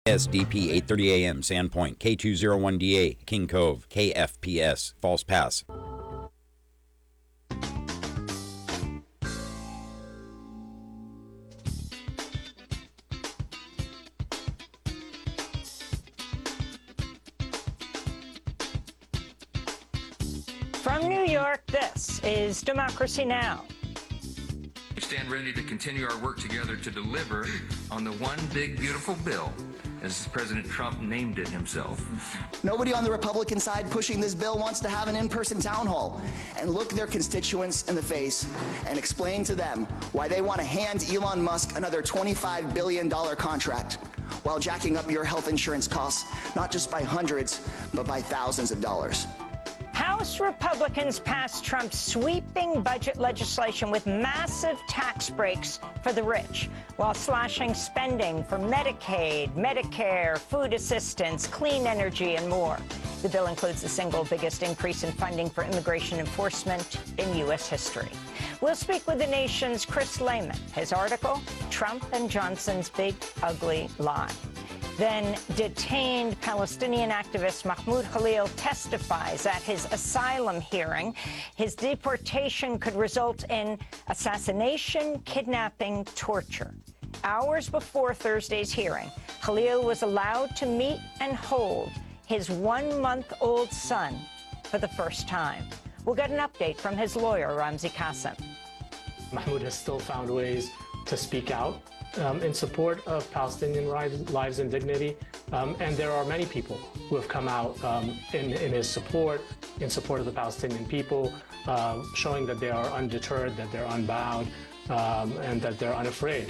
SDP 8:30 a.m. Sandpoint, K201DA, King Cove, KFPS, False Pass. From New York, this is Democracy Now! We stand ready to continue our work together to deliver on the one big, beautiful bill, as President Trump named it himself. Nobody on the Republican side pushing this bill wants to have an in-person town hall and look their constituents in the face and explain to them why they want to hand Elon Musk another $25 billion contract while jacking up your health insurance costs, not just by hundreds, but by thousands of dollars. House Republicans passed Trump's sweeping budget legislation with massive tax breaks for the rich, while slashing spending for Medicaid, Medicare, food assistance, clean energy, and more. The bill includes the single biggest increase in funding for immigration enforcement in U.S. history. We'll speak with the nation's Chris Lehman. His article, Trump and Johnson's Big Ugly Lie. Then detained Palestinian activist Mahmoud Khalil testifies at his asylum hearing. His deportation could result in assassination, kidnapping, torture. Hours before Thursday's hearing, Khalil was allowed to meet and hold his 1-month-old son for the first time. We'll get an update from his lawyer, Ramzi Qasim. Mahmoud has still found ways to speak out in support of Palestinian lives and dignity, and there are many people who have come out in his support, in support of the Palestinian people, showing that they are undeterred, that they're unbowed, and that they're unafraid.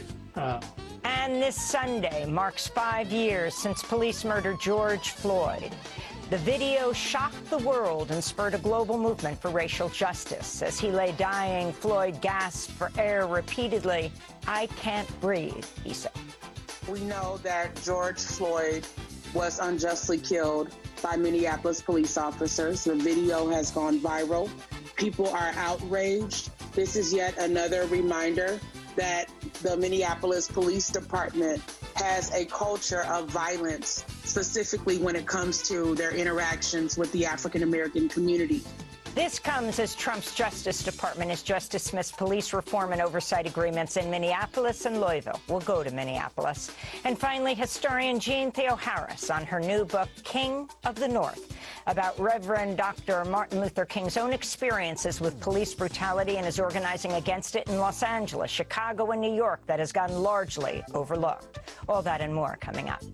And this Sunday marks 5 years since police murdered George Floyd. The video shocked the world and spurred a global movement for racial justice. As he lay dying, Floyd gasped for air repeatedly. "I can't breathe," he said. We know that George Floyd was unjustly killed by Minneapolis police officers. The video has gone viral. People are outraged. This is yet another reminder that the Minneapolis Police Department has a culture of violence, specifically when it comes to their interactions with the African American community. This comes as Trump's Justice Department has just dismissed police reform and oversight agreements in Minneapolis and Louisville. We'll go to Minneapolis. And finally, historian Jean Theoharis on her new book, King of the North, about Reverend Dr. Martin Luther King's own experiences with police brutality and his organizing against it in Los Angeles, Chicago, and New York that has gone largely overlooked. All that and more coming up.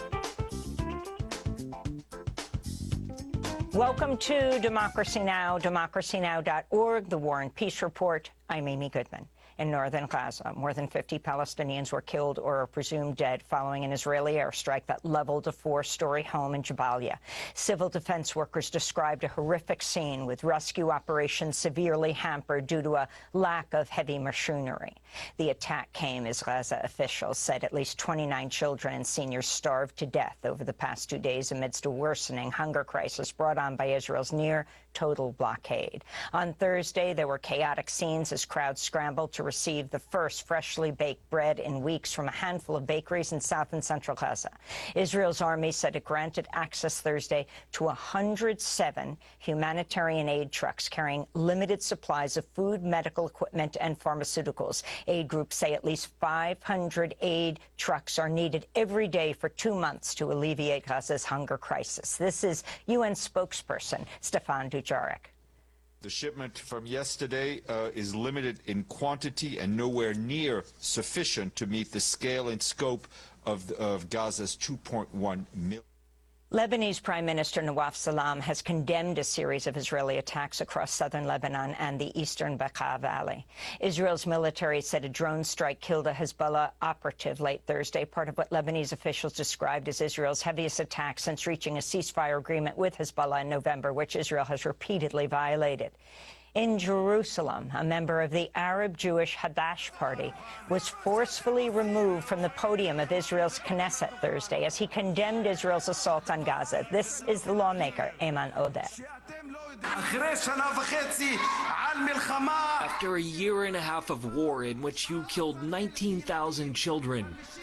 Welcome to Democracy Now!, democracynow.org, the War and Peace Report. I'm Amy Goodman. In northern Gaza, more than 50 Palestinians were killed or are presumed dead following an Israeli airstrike that leveled a 4-story home in Jabalia. Civil defense workers described a horrific scene with rescue operations severely hampered due to a lack of heavy machinery. The attack came as Gaza officials said at least 29 children and seniors starved to death over the past 2 days amidst a worsening hunger crisis brought on by Israel's near-total blockade. On Thursday, there were chaotic scenes as crowds scrambled to receive the first freshly baked bread in weeks from a handful of bakeries in South and Central Gaza. Israel's army said it granted access Thursday to 107 humanitarian aid trucks carrying limited supplies of food, medical equipment, and pharmaceuticals. Aid groups say at least 500 aid trucks are needed every day for 2 months to alleviate Gaza's hunger crisis. This is UN spokesperson Stefan Dujarric. The shipment from yesterday is limited in quantity and nowhere near sufficient to meet the scale and scope of Gaza's 2.1 million. Lebanese Prime Minister Nawaf Salam has condemned a series of Israeli attacks across southern Lebanon and the eastern Bekaa Valley. Israel's military said a drone strike killed a Hezbollah operative late Thursday, part of what Lebanese officials described as Israel's heaviest attack since reaching a ceasefire agreement with Hezbollah in November, which Israel has repeatedly violated. In Jerusalem, a member of the Arab-Jewish Hadash Party was forcefully removed from the podium of Israel's Knesset Thursday as he condemned Israel's assault on Gaza. This is the lawmaker, Ayman Odeh. After a year and a half of war in which you killed 19,000 children,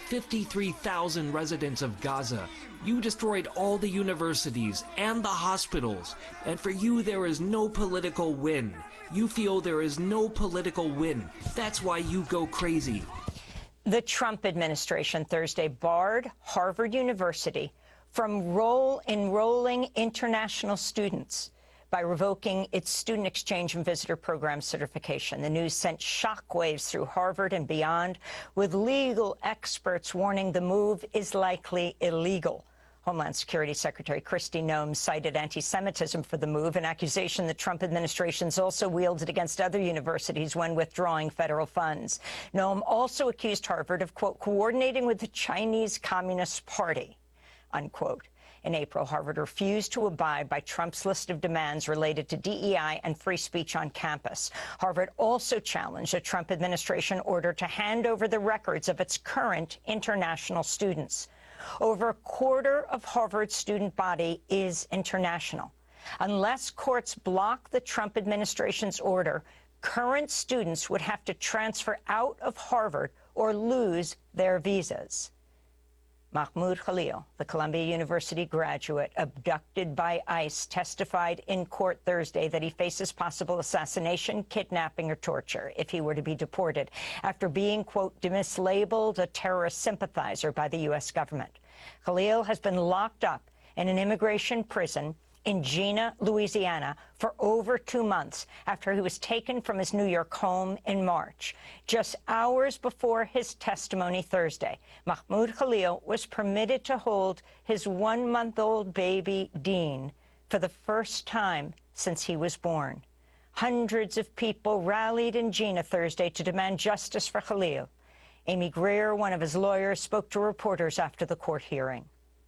53,000 residents of Gaza, you destroyed all the universities and the hospitals, and for you there is no political win. You feel there is no political win. That's why you go crazy. The Trump administration Thursday barred Harvard University from enrolling international students by revoking its student exchange and visitor program certification. The news sent shockwaves through Harvard and beyond, with legal experts warning the move is likely illegal. Homeland Security Secretary Kristi Noem cited anti-Semitism for the move, an accusation the Trump administration's also wielded against other universities when withdrawing federal funds. Noem also accused Harvard of, quote, coordinating with the Chinese Communist Party, unquote. In April, Harvard refused to abide by Trump's list of demands related to DEI and free speech on campus. Harvard also challenged a Trump administration order to hand over the records of its current international students. Over a quarter of Harvard's student body is international. Unless courts block the Trump administration's order, current students would have to transfer out of Harvard or lose their visas. Mahmoud Khalil, the Columbia University graduate abducted by ICE, testified in court Thursday that he faces possible assassination, kidnapping, or torture if he were to be deported after being, quote, mislabeled a terrorist sympathizer by the U.S. government. Khalil has been locked up in an immigration prison in Jena, Louisiana, for over 2 months after he was taken from his New York home in March. Just hours before his testimony Thursday, Mahmoud Khalil was permitted to hold his 1-month-old baby, Dean, for the first time since he was born. Hundreds of people rallied in Jena Thursday to demand justice for Khalil. Amy Greer, one of his lawyers, spoke to reporters after the court hearing.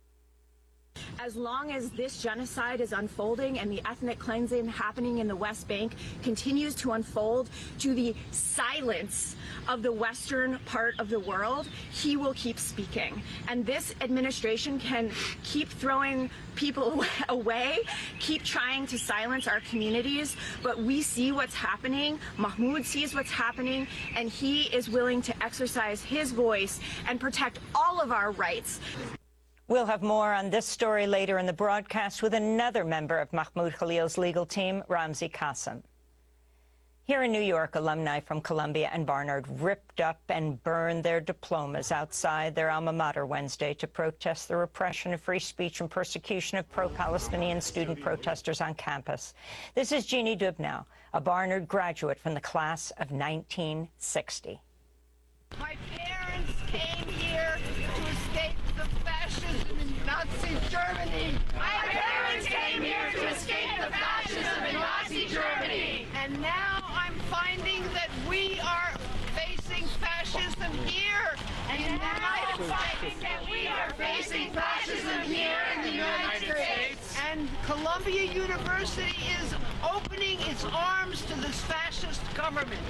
As long as this genocide is unfolding and the ethnic cleansing happening in the West Bank continues to unfold to the silence of the Western part of the world, he will keep speaking. And this administration can keep throwing people away, keep trying to silence our communities, but we see what's happening. Mahmoud sees what's happening, and he is willing to exercise his voice and protect all of our rights. We'll have more on this story later in the broadcast with another member of Mahmoud Khalil's legal team, Ramzi Qasim. Here in New York, alumni from Columbia and Barnard ripped up and burned their diplomas outside their alma mater Wednesday to protest the repression of free speech and persecution of pro-Palestinian student protesters on campus. This is Jeannie Dubnow, a Barnard graduate from the class of 1960. My parents came here to escape the fascism in Nazi Germany. My parents came here to escape the fascism in Nazi Germany. And now I'm finding that we are facing fascism here in the United States. That we are facing fascism here in the United States. And Columbia University is opening its arms to this fascist government.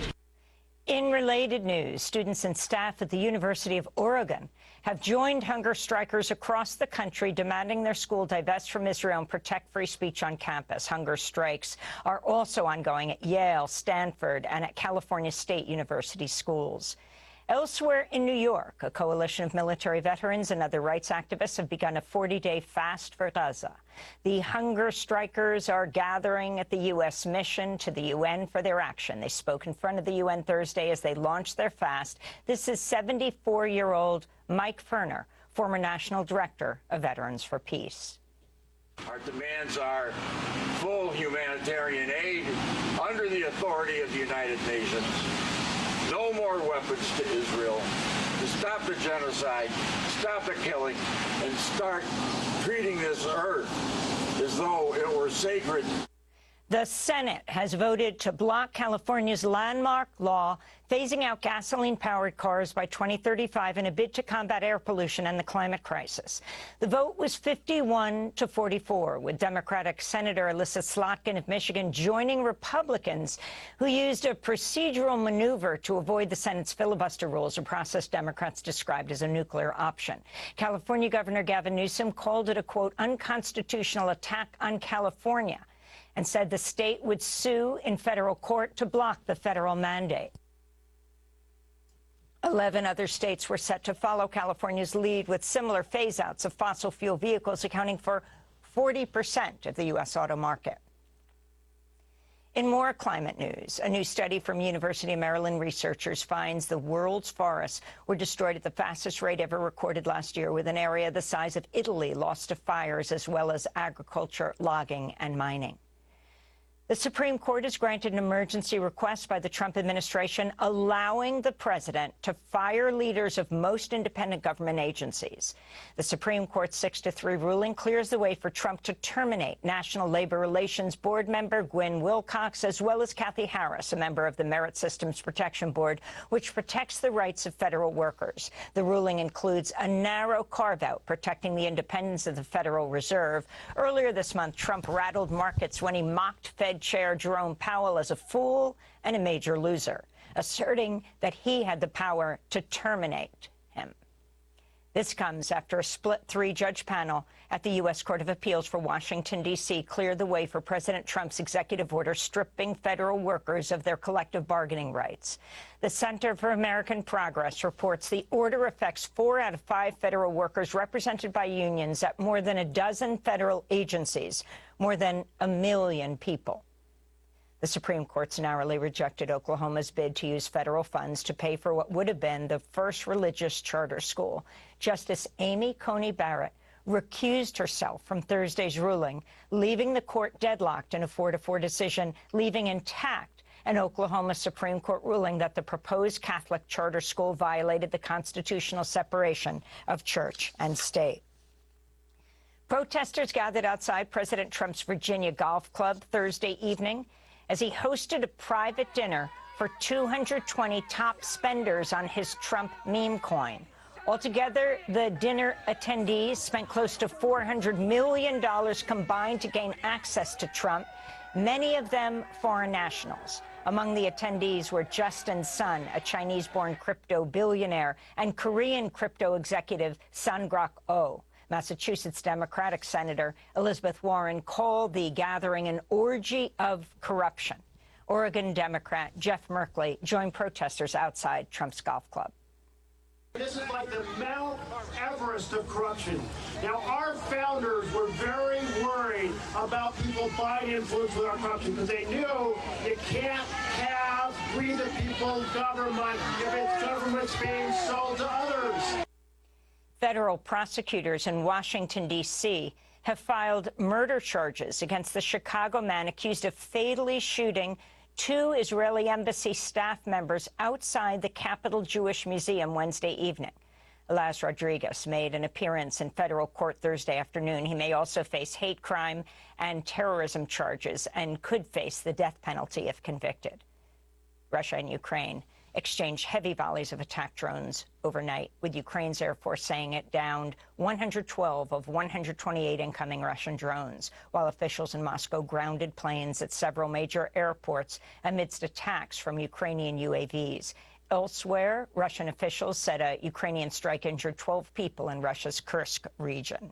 In related news, students and staff at the University of Oregon have joined hunger strikers across the country demanding their school divest from Israel and protect free speech on campus. Hunger strikes are also ongoing at Yale, Stanford, and at California State University schools. Elsewhere in New York, a coalition of military veterans and other rights activists have begun a 40-day fast for Gaza. The hunger strikers are gathering at the U.S. mission to the UN for their action. They spoke in front of the UN Thursday as they launched their fast. This is 74-year-old Mike Ferner, former National Director of Veterans for Peace. Our demands are full humanitarian aid under the authority of the United Nations. No more weapons to Israel, to stop the genocide, stop the killing, and start treating this earth as though it were sacred. The Senate has voted to block California's landmark law phasing out gasoline-powered cars by 2035 in a bid to combat air pollution and the climate crisis. The vote was 51-44, with Democratic Senator Alyssa Slotkin of Michigan joining Republicans who used a procedural maneuver to avoid the Senate's filibuster rules, a process Democrats described as a nuclear option. California Governor Gavin Newsom called it a, quote, unconstitutional attack on California. and said the state would sue in federal court to block the federal mandate. 11 other states were set to follow California's lead with similar phase-outs of fossil fuel vehicles, accounting for 40% of the U.S. auto market. In more climate news, a new study from University of Maryland researchers finds the world's forests were destroyed at the fastest rate ever recorded last year, with an area the size of Italy lost to fires, as well as agriculture, logging, and mining. The Supreme Court has granted an emergency request by the Trump administration allowing the president to fire leaders of most independent government agencies. The Supreme Court's 6-3 ruling clears the way for Trump to terminate National Labor Relations Board member Gwen Wilcox, as well as Kathy Harris, a member of the Merit Systems Protection Board, which protects the rights of federal workers. The ruling includes a narrow carve-out protecting the independence of the Federal Reserve. Earlier this month, Trump rattled markets when he mocked Fed Chair Jerome Powell as a fool and a major loser, asserting that he had the power to terminate him. This comes after a split 3-judge panel at the U.S. Court of Appeals for Washington, D.C. cleared the way for President Trump's executive order stripping federal workers of their collective bargaining rights. The Center for American Progress reports the order affects 4 out of 5 federal workers represented by unions at more than a dozen federal agencies, more than 1 million people. The Supreme Court's narrowly rejected Oklahoma's bid to use federal funds to pay for what would have been the first religious charter school. Justice Amy Coney Barrett recused herself from Thursday's ruling, leaving the court deadlocked in a 4-4 decision, leaving intact an Oklahoma Supreme Court ruling that the proposed Catholic charter school violated the constitutional separation of church and state. Protesters gathered outside President Trump's Virginia Golf Club Thursday evening as he hosted a private dinner for 220 top spenders on his Trump meme coin. Altogether, the dinner attendees spent close to $400 million combined to gain access to Trump, many of them foreign nationals. Among the attendees were Justin Sun, a Chinese-born crypto billionaire, and Korean crypto executive Sun Grok-oh. Massachusetts Democratic Senator Elizabeth Warren called the gathering an orgy of corruption. Oregon Democrat Jeff Merkley joined protesters outside Trump's golf club. This is like the Mount Everest of corruption. Now, our founders were very worried about people buying influence with our corruption because they knew you can't have we the people government if it's government's being sold to others. Federal prosecutors in Washington, D.C. have filed murder charges against the Chicago man accused of fatally shooting 2 Israeli embassy staff members outside the Capitol Jewish Museum Wednesday evening. Elaz Rodriguez made an appearance in federal court Thursday afternoon. He may also face hate crime and terrorism charges and could face the death penalty if convicted. Russia and Ukraine exchanged heavy volleys of attack drones overnight, with Ukraine's Air Force saying it downed 112 of 128 incoming Russian drones, while officials in Moscow grounded planes at several major airports amidst attacks from Ukrainian UAVs. Elsewhere, Russian officials said a Ukrainian strike injured 12 people in Russia's Kursk region.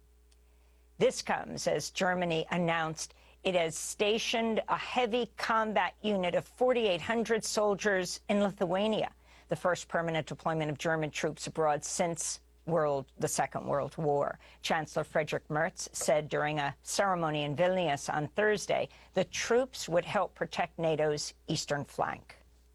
This comes as Germany announced it has stationed a heavy combat unit of 4,800 soldiers in Lithuania, the first permanent deployment of German troops abroad since the Second World War. Chancellor Friedrich Merz said during a ceremony in Vilnius on Thursday the troops would help protect NATO's eastern flank.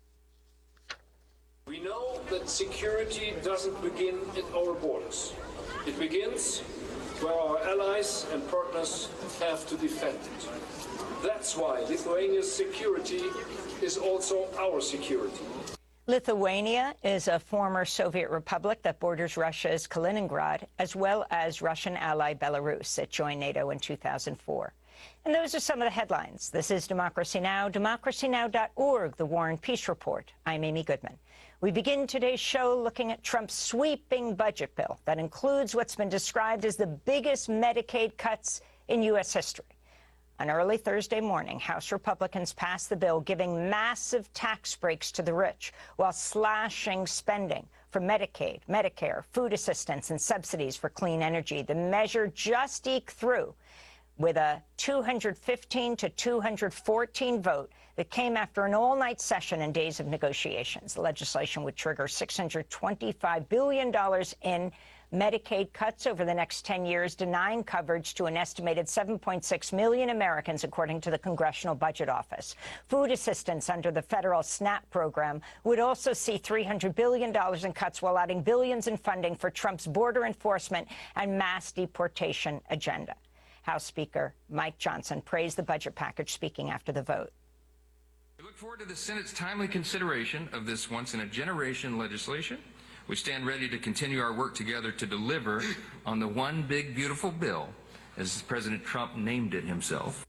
We know that security doesn't begin at our borders. It begins where our allies and partners have to defend it. That's why Lithuania's security is also our security. Lithuania is a former Soviet republic that borders Russia's Kaliningrad, as well as Russian ally Belarus. It joined NATO in 2004. And those are some of the headlines. This is Democracy Now!, democracynow.org, The War and Peace Report. I'm Amy Goodman. We begin today's show looking at Trump's sweeping budget bill that includes what's been described as the biggest Medicaid cuts in U.S. history. On early Thursday morning, House Republicans passed the bill giving massive tax breaks to the rich while slashing spending for Medicaid, Medicare, food assistance, and subsidies for clean energy. The measure just eked through with a 215 to 214 vote that came after an all-night session and days of negotiations. The legislation would trigger $625 billion in Medicaid cuts over the next 10 years, denying coverage to an estimated 7.6 million Americans, according to the Congressional Budget Office. Food assistance under the federal SNAP program would also see $300 billion in cuts, while adding billions in funding for Trump's border enforcement and mass deportation agenda. House Speaker Mike Johnson praised the budget package, speaking after the vote. We look forward to the Senate's timely consideration of this once-in-a-generation legislation. We stand ready to continue our work together to deliver on the one big beautiful bill, as President Trump named it himself.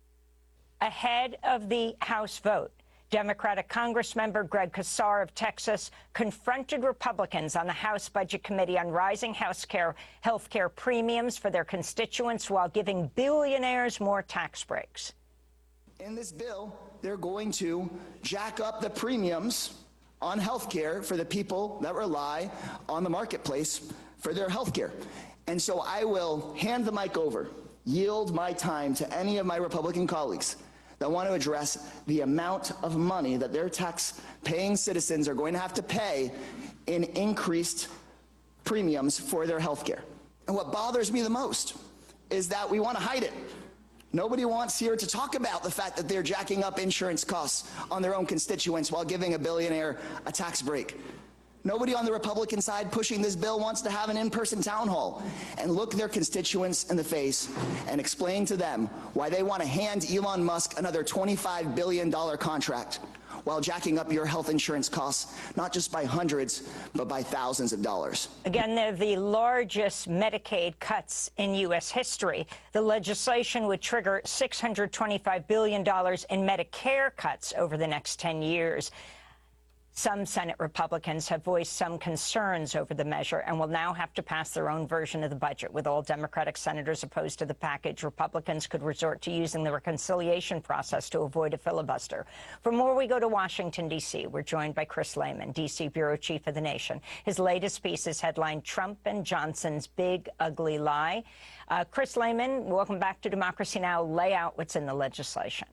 Ahead of the House vote, Democratic Congressmember Greg Casar of Texas confronted Republicans on the House Budget Committee on rising health care premiums for their constituents while giving billionaires more tax breaks. In this bill, they're going to jack up the premiums on health care for the people that rely on the marketplace for their health care. And so I will hand the mic over, yield my time to any of my Republican colleagues that want to address the amount of money that their tax-paying citizens are going to have to pay in increased premiums for their health care. And what bothers me the most is that we want to hide it. Nobody wants here to talk about the fact that they're jacking up insurance costs on their own constituents while giving a billionaire a tax break. Nobody on the Republican side pushing this bill wants to have an in-person town hall and look their constituents in the face and explain to them why they want to hand Elon Musk another $25 billion contract while jacking up your health insurance costs, not just by hundreds, but by thousands of dollars. Again, they're the largest Medicaid cuts in U.S. history. The legislation would trigger $625 billion in Medicare cuts over the next 10 years. Some Senate Republicans have voiced some concerns over the measure and will now have to pass their own version of the budget. With all Democratic senators opposed to the package, Republicans could resort to using the reconciliation process to avoid a filibuster. For more, we go to Washington, D.C. We're joined by Chris Lehmann, D.C. bureau chief of The Nation. His latest piece is headlined Trump and Johnson's Big Ugly Lie. Chris Lehmann, welcome back to Democracy Now! Lay out what's in the legislation.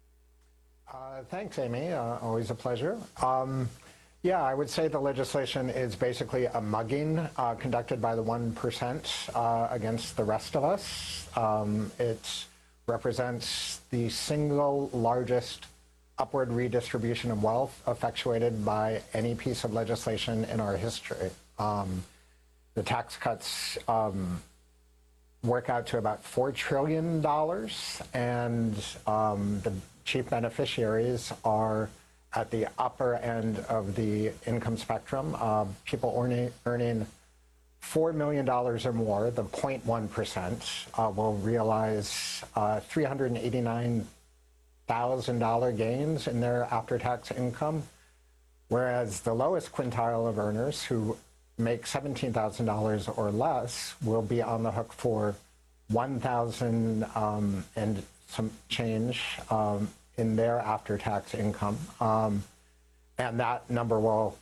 Thanks, Amy. Always a pleasure. Yeah, I would say the legislation is basically a mugging conducted by the 1% against the rest of us. It represents the single largest upward redistribution of wealth effectuated by any piece of legislation in our history. The tax cuts work out to about $4 trillion, and the chief beneficiaries are at the upper end of the income spectrum. People earning $4 million or more, the 0.1%, will realize $389,000 gains in their after-tax income, whereas the lowest quintile of earners, who make $17,000 or less, will be on the hook for $1,000 and some change in their after-tax income. And that number will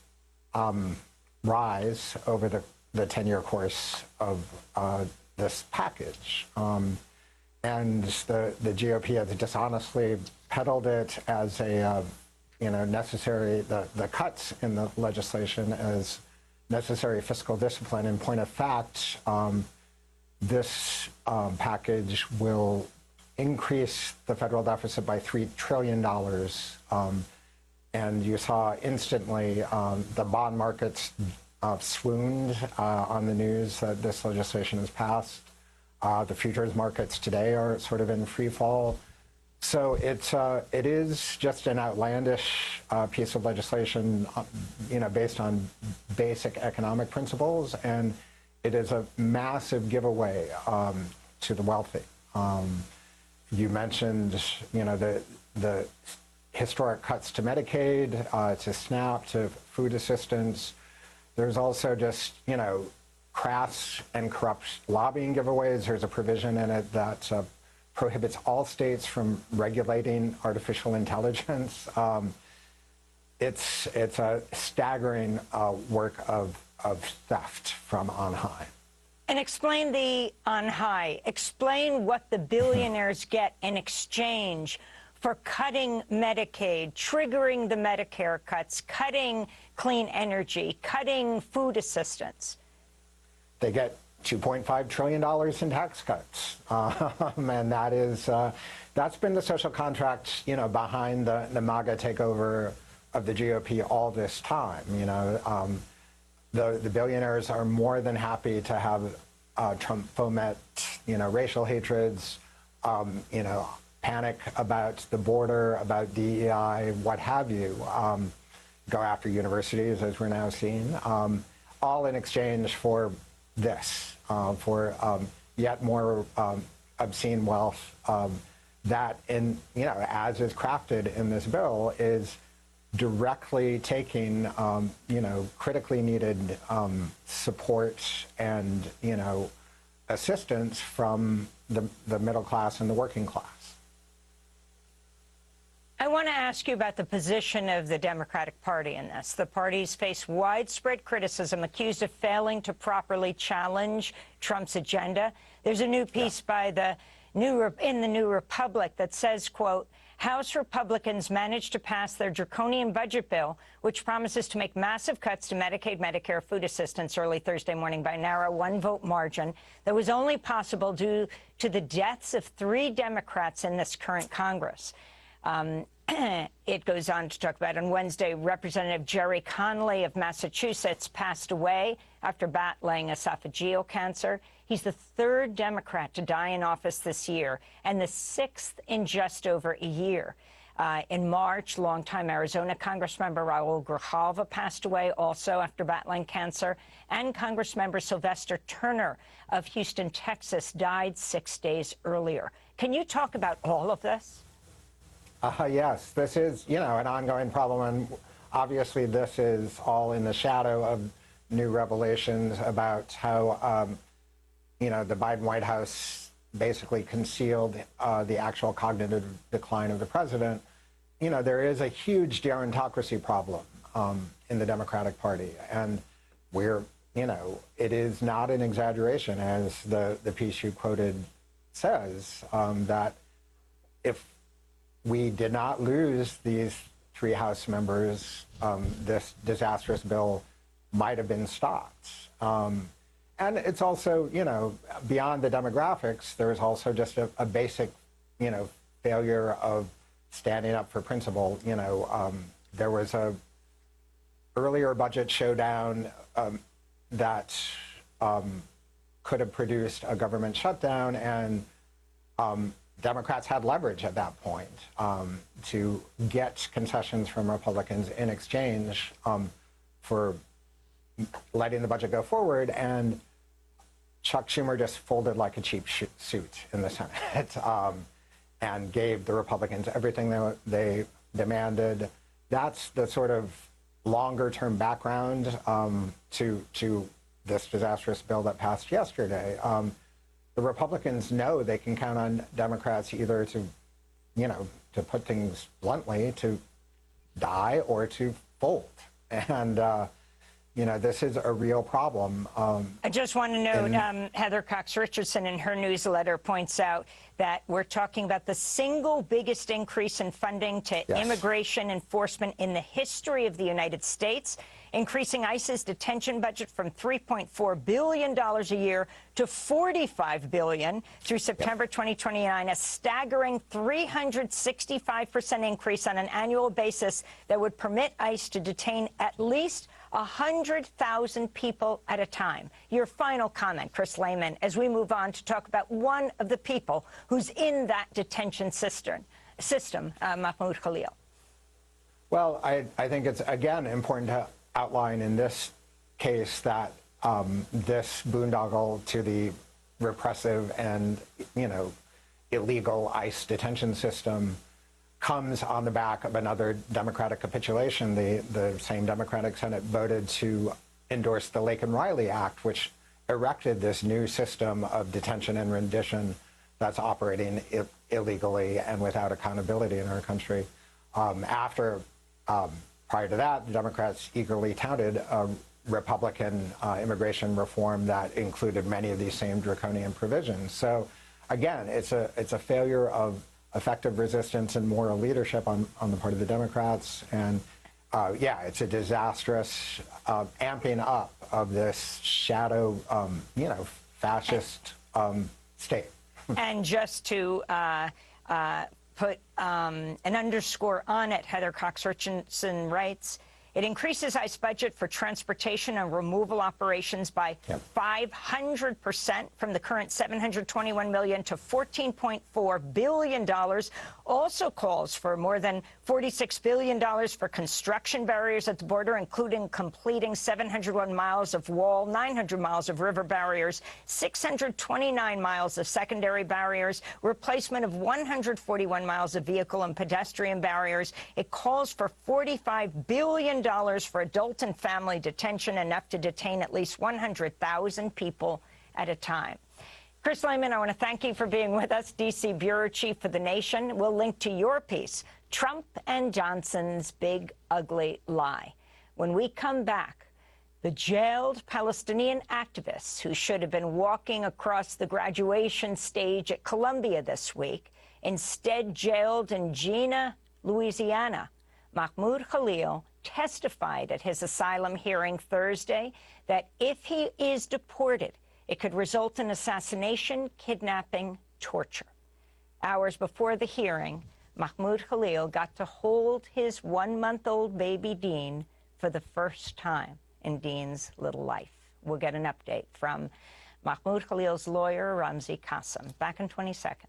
rise over the 10-year course of this package. And the GOP has dishonestly peddled it as a, necessary, the cuts in the legislation as necessary fiscal discipline. In point of fact, this package will increase the federal deficit by $3 trillion. And you saw instantly the bond markets swooned on the news that this legislation has passed. The futures markets today are sort of in free fall. So it is just an outlandish piece of legislation, based on basic economic principles, and it is a massive giveaway to the wealthy. You mentioned, the historic cuts to Medicaid, to SNAP, to food assistance. There's also just, crass and corrupt lobbying giveaways. There's a provision in it that prohibits all states from regulating artificial intelligence. It's a staggering work of theft from on high. And explain the on high. Explain what the billionaires get in exchange for cutting Medicaid, triggering the Medicare cuts, cutting clean energy, cutting food assistance. They get $2.5 trillion in tax cuts, and that is that's been the social contract, you know, behind the MAGA takeover of the GOP all this time. You know, the billionaires are more than happy to have Trump foment, you know, racial hatreds, you know, panic about the border, about DEI, what have you, go after universities, as we're now seeing, all in exchange for this, for yet more obscene wealth that, in, you know, as is crafted in this bill, is directly taking, you know, critically needed support and, you know, assistance from the middle class and the working class. I want to ask you about the position of the Democratic Party in this. The parties face widespread criticism, accused of failing to properly challenge Trump's agenda. There's a new piece by the in the New Republic that says, quote, House Republicans managed to pass their draconian budget bill, which promises to make massive cuts to Medicaid, Medicare, food assistance early Thursday morning by a narrow one-vote margin that was only possible due to the deaths of 3 Democrats in this current Congress. It goes on to talk about on Wednesday, Representative Jerry Connolly of Massachusetts passed away after battling esophageal cancer. He's the 3rd Democrat to die in office this year and the 6th in just over a year. In March, longtime Arizona Congressmember Raul Grijalva passed away also after battling cancer. And Congressmember Sylvester Turner of Houston, Texas, died 6 days earlier. Can you talk about all of this? Yes, this is, you know, an ongoing problem, and obviously this is all in the shadow of new revelations about how, you know, the Biden White House basically concealed the actual cognitive decline of the president. You know, there is a huge gerontocracy problem in the Democratic Party, and we're, you know, it is not an exaggeration, as the piece you quoted says, that if we did not lose these 3 House members, this disastrous bill might have been stopped. And it's also, you know, beyond the demographics, there's also just a basic, you know, failure of standing up for principle. You know, there was a earlier budget showdown that could have produced a government shutdown, and Democrats had leverage at that point to get concessions from Republicans in exchange for letting the budget go forward, and Chuck Schumer just folded like a cheap suit in the Senate and gave the Republicans everything they demanded. That's the sort of longer-term background to this disastrous bill that passed yesterday. The Republicans know they can count on Democrats either to, you know, to put things bluntly, to die or to fold. And, you know, this is a real problem. I just want to note, Heather Cox Richardson in her newsletter points out that we're talking about the single biggest increase in funding to immigration enforcement in the history of the United States, increasing ICE's detention budget from $3.4 billion a year to $45 billion through September 2029, a staggering 365% increase on an annual basis that would permit ICE to detain at least 100,000 people at a time. Your final comment, Chris Lehman, as we move on to talk about one of the people who's in that detention system, Mahmoud Khalil. Well, I think it's, again, important to outline in this case that this boondoggle to the repressive and, you know, illegal ICE detention system comes on the back of another Democratic capitulation. The same Democratic Senate voted to endorse the Laken Riley Act, which erected this new system of detention and rendition that's operating illegally and without accountability in our country. Prior to that, the Democrats eagerly touted Republican immigration reform that included many of these same draconian provisions. So again, it's a failure of effective resistance and moral leadership on the part of the Democrats. And yeah, it's a disastrous amping up of this shadow, fascist state. And just to put an underscore on it, Heather Cox Hutchinson writes, it increases ICE budget for transportation and removal operations by 500% from the current $721 million to $14.4 billion. Also calls for more than $46 billion for construction barriers at the border, including completing 701 miles of wall, 900 miles of river barriers, 629 miles of secondary barriers, replacement of 141 miles of vehicle and pedestrian barriers. It calls for $45 billion for adult and family detention, enough to detain at least 100,000 people at a time. Chris Lehmann, I want to thank you for being with us, D.C. Bureau Chief for The Nation. We'll link to your piece, Trump and Johnson's Big Ugly Lie. When we come back, the jailed Palestinian activists who should have been walking across the graduation stage at Columbia this week, instead jailed in Jena, Louisiana. Mahmoud Khalil testified at his asylum hearing Thursday that if he is deported, it could result in assassination, kidnapping, torture. Hours before the hearing, Mahmoud Khalil got to hold his 1-month-old baby Dean for the first time in Dean's little life. We'll get an update from Mahmoud Khalil's lawyer, Ramzi Qasim. Back in 20 seconds.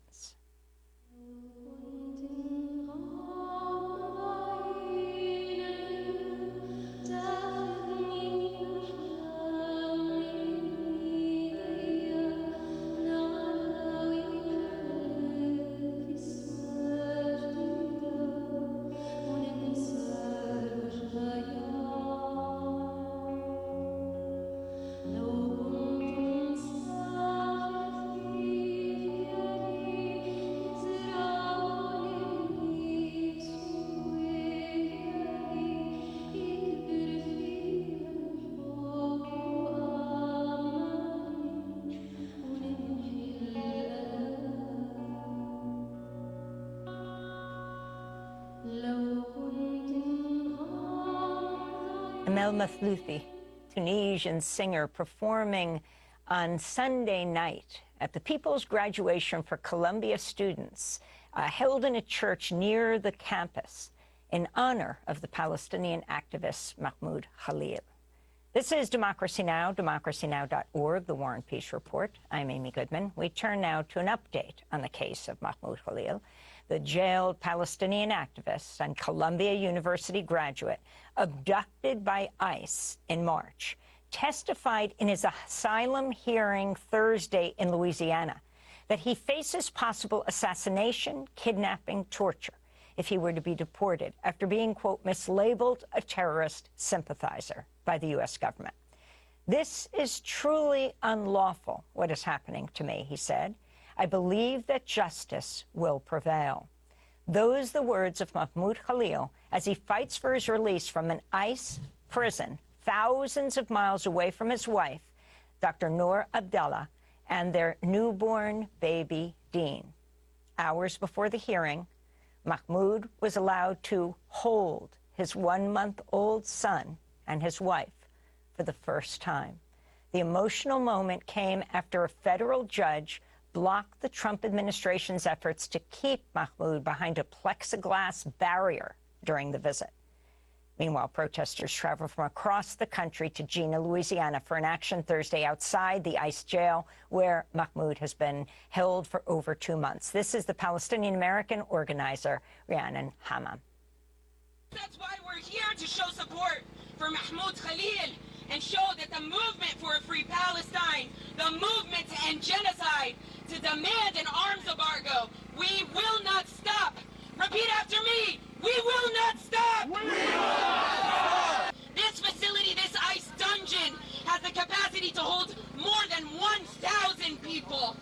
Amel Mathlouthi, Tunisian singer, performing on Sunday night at the People's Graduation for Columbia students held in a church near the campus in honor of the Palestinian activist Mahmoud Khalil. This is Democracy Now!, democracynow.org, The War and Peace Report. I'm Amy Goodman. We turn now to an update on the case of Mahmoud Khalil, the jailed Palestinian activist and Columbia University graduate abducted by ICE in March, testified in his asylum hearing Thursday in Louisiana that he faces possible assassination, kidnapping, torture if he were to be deported after being, quote, mislabeled a terrorist sympathizer by the U.S. government. This is truly unlawful, what is happening to me, he said. I believe that justice will prevail. Those the words of Mahmoud Khalil as he fights for his release from an ICE prison thousands of miles away from his wife, Dr. Noor Abdallah, and their newborn baby, Dean. Hours before the hearing, Mahmoud was allowed to hold his 1-month-old son and his wife for the first time. The emotional moment came after a federal judge blocked the Trump administration's efforts to keep Mahmoud behind a plexiglass barrier during the visit. Meanwhile, protesters traveled from across the country to Jena, Louisiana for an action Thursday outside the ICE jail where Mahmoud has been held for over 2 months. This is the Palestinian-American organizer, Rhiannon Hammam. That's why we're here, to show support for Mahmoud Khalil and show that the movement for a free Palestine, the movement to end genocide, to demand an arms embargo, we will not stop. Repeat after me. We will not stop! We will not stop! This facility, this ICE dungeon, has the capacity to hold more than 1,000 people.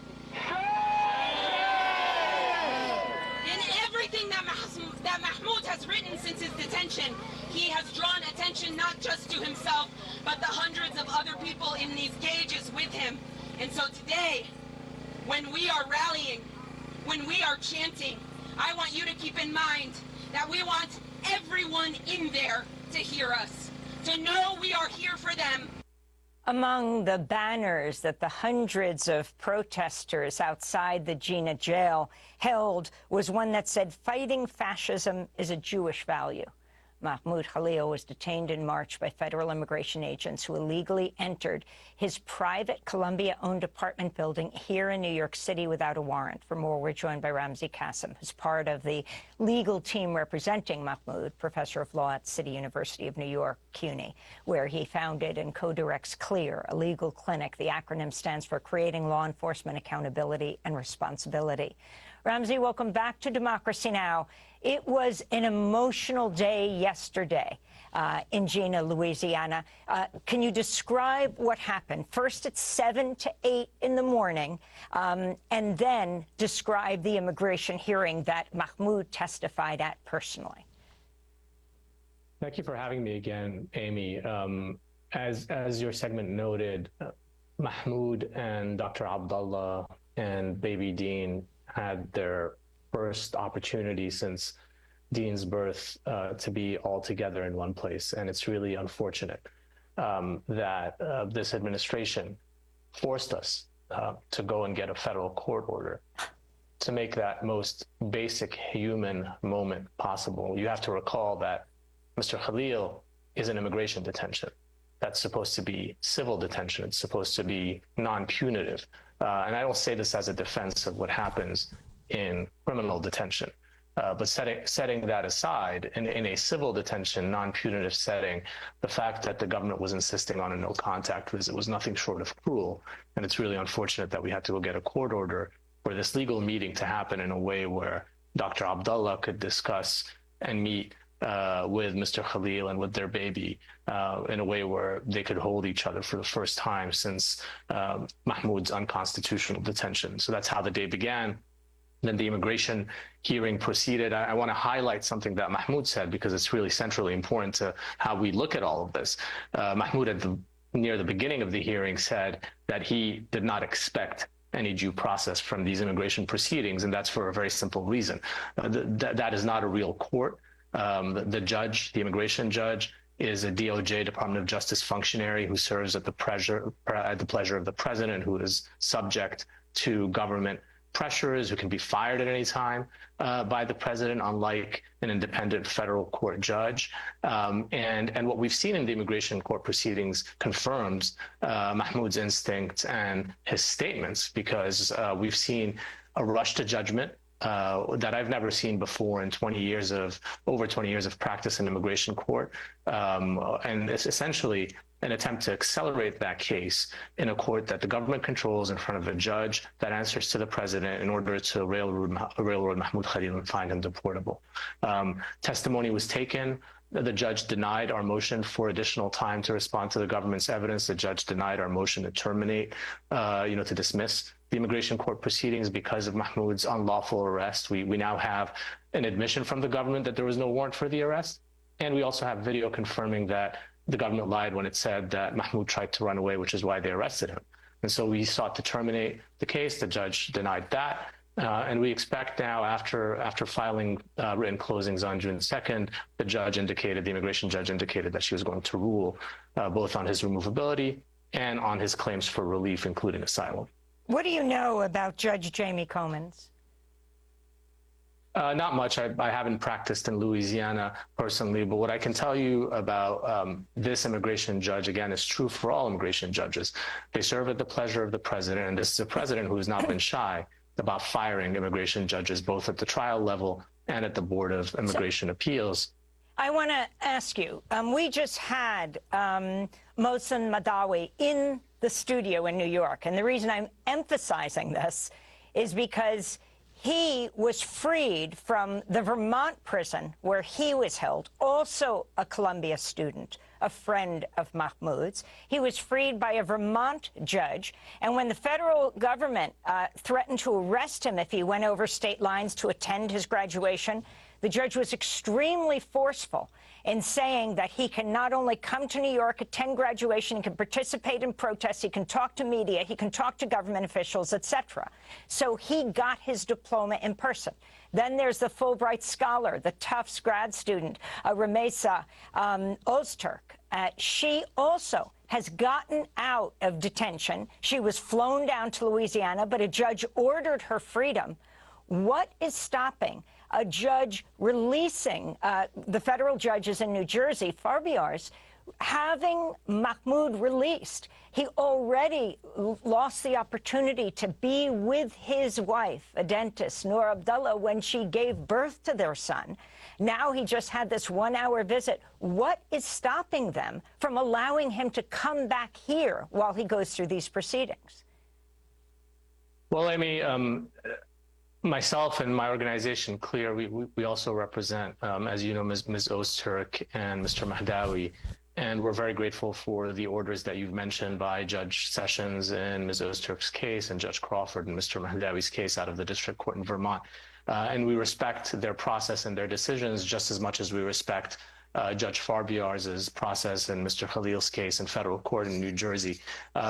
In everything that Mahmoud has written since his detention, he has drawn attention not just to himself, but the hundreds of other people in these cages with him. And so today, when we are rallying, when we are chanting, I want you to keep in mind that we want everyone in there to hear us, to know we are here for them. Among the banners that the hundreds of protesters outside the Jinnah jail held was one that said, "Fighting fascism is a Jewish value." Mahmoud Khalil was detained in March by federal immigration agents who illegally entered his private Columbia-owned apartment building here in New York City without a warrant. For more, we're joined by Ramzi Kassem, who's part of the legal team representing Mahmoud, professor of law at City University of New York, CUNY, where he founded and co-directs CLEAR, a legal clinic. The acronym stands for Creating Law Enforcement Accountability and Responsibility. Ramzi, welcome back to Democracy Now! It was an emotional day yesterday in Jinnah, Louisiana. Can you describe what happened? First at 7 to 8 in the morning, and then describe the immigration hearing that Mahmoud testified at personally. Thank you for having me again, Amy. As your segment noted, Mahmoud and Dr. Abdullah and baby Dean had their first opportunity since Dean's birth to be all together in one place. And it's really unfortunate that this administration forced us to go and get a federal court order to make that most basic human moment possible. You have to recall that Mr. Khalil is in immigration detention. That's supposed to be civil detention. It's supposed to be non-punitive. And I don't say this as a defense of what happens in criminal detention. But setting that aside, in a civil detention, non-punitive setting, the fact that the government was insisting on a no-contact visit was nothing short of cruel. And it's really unfortunate that we had to go get a court order for this legal meeting to happen in a way where Dr. Abdullah could discuss and meet with Mr. Khalil and with their baby in a way where they could hold each other for the first time since Mahmoud's unconstitutional detention. So that's how the day began. Then the immigration hearing proceeded. I want to highlight something that Mahmoud said because it's really centrally important to how we look at all of this. Mahmoud, near the beginning of the hearing, said that he did not expect any due process from these immigration proceedings, and that's for a very simple reason. That is not a real court. The judge, the immigration judge, is a DOJ, Department of Justice functionary who serves at the pleasure of the president, who is subject to government pressures, who can be fired at any time by the president, unlike an independent federal court judge. And what we've seen in the immigration court proceedings confirms Mahmoud's instincts and his statements, because we've seen a rush to judgment that I've never seen before in over 20 years of practice in immigration court. And it's essentially an attempt to accelerate that case in a court that the government controls in front of a judge that answers to the president in order to railroad Mahmoud Khalil and find him deportable. Testimony was taken. The judge denied our motion for additional time to respond to the government's evidence. The judge denied our motion to terminate, to dismiss the immigration court proceedings because of Mahmoud's unlawful arrest. We now have an admission from the government that there was no warrant for the arrest. And we also have video confirming that the government lied when it said that Mahmoud tried to run away, which is why they arrested him. And so we sought to terminate the case. The judge denied that. And we expect now, after filing written closings on June 2nd, the immigration judge indicated that she was going to rule both on his removability and on his claims for relief, including asylum. What do you know about Judge Jamie Comins? Not much. I haven't practiced in Louisiana personally, but what I can tell you about this immigration judge, again, is true for all immigration judges. They serve at the pleasure of the president, and this is a president who has not been shy about firing immigration judges, both at the trial level and at the Board of Immigration Appeals. I want to ask you, we just had Mohsen Madawi in the studio in New York, and the reason I'm emphasizing this is because he was freed from the Vermont prison where he was held, also a Columbia student, a friend of Mahmoud's. He was freed by a Vermont judge. And when the federal government threatened to arrest him if he went over state lines to attend his graduation, The judge was extremely forceful in saying that he can not only come to New York, attend graduation, he can participate in protests, he can talk to media, he can talk to government officials, etc. So he got his diploma in person. Then there's the Fulbright scholar, the Tufts grad student, Ramesa Ozturk. She also has gotten out of detention. She was flown down to Louisiana, but a judge ordered her freedom. What is stopping a judge releasing the federal judges in New Jersey, Farbiar's, having Mahmoud released? He already lost the opportunity to be with his wife, a dentist, Noor Abdullah, when she gave birth to their son. Now he just had this 1-hour visit. What is stopping them from allowing him to come back here while he goes through these proceedings? Well, Amy, myself and my organization, CLEAR, we also represent, as you know, Ms. Ozturk and Mr. Mahdawi. And we're very grateful for the orders that you've mentioned by Judge Sessions in Ms. Ozturk's case and Judge Crawford in Mr. Mahdawi's case out of the District Court in Vermont. And we respect their process and their decisions just as much as we respect Judge Farbiar's process in Mr. Khalil's case in federal court in New Jersey.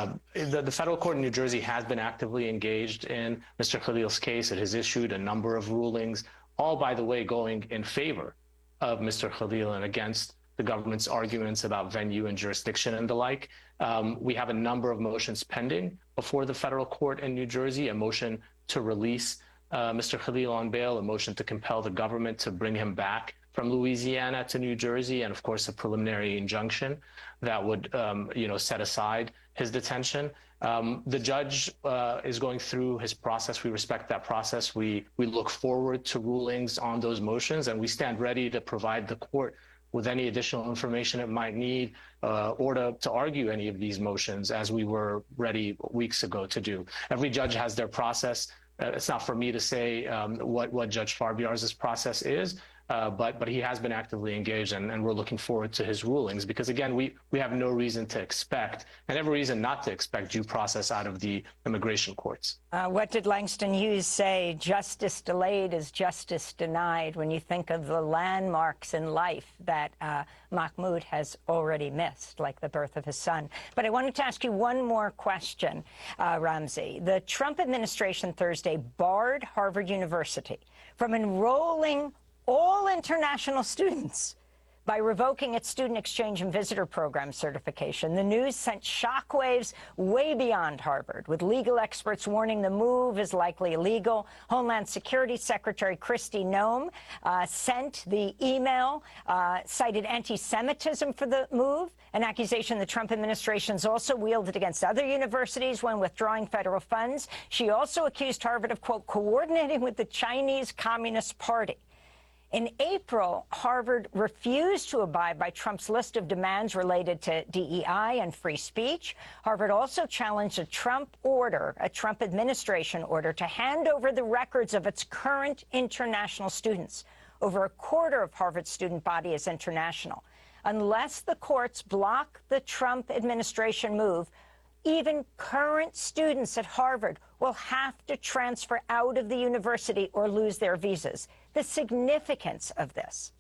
The federal court in New Jersey has been actively engaged in Mr. Khalil's case. It has issued a number of rulings, all, by the way, going in favor of Mr. Khalil and against the government's arguments about venue and jurisdiction and the like. We have a number of motions pending before the federal court in New Jersey, a motion to release Mr. Khalil on bail, a motion to compel the government to bring him back from Louisiana to New Jersey, and of course a preliminary injunction that would set aside his detention. The judge is going through his process. We respect that process. We look forward to rulings on those motions, and we stand ready to provide the court with any additional information it might need or to argue any of these motions, as we were ready weeks ago to do. Every judge has their process. It's not for me to say what Judge Farbiar's process is, but he has been actively engaged, and we're looking forward to his rulings because, again, we have no reason to expect and every reason not to expect due process out of the immigration courts. What did Langston Hughes say? Justice delayed is justice denied, when you think of the landmarks in life that Mahmoud has already missed, like the birth of his son. But I wanted to ask you one more question, Ramzi. The Trump administration Thursday barred Harvard University from enrolling all international students by revoking its student exchange and visitor program certification. The news sent shockwaves way beyond Harvard, with legal experts warning the move is likely illegal. Homeland Security Secretary Kristi Noem sent the email, cited anti-Semitism for the move, an accusation the Trump administration's also wielded against other universities when withdrawing federal funds. She also accused Harvard of, quote, coordinating with the Chinese Communist Party. In April, Harvard refused to abide by Trump's list of demands related to DEI and free speech. Harvard also challenged a Trump administration order, to hand over the records of its current international students. Over a quarter of Harvard's student body is international. Unless the courts block the Trump administration move, even current students at Harvard will have to transfer out of the university or lose their visas. The significance of this.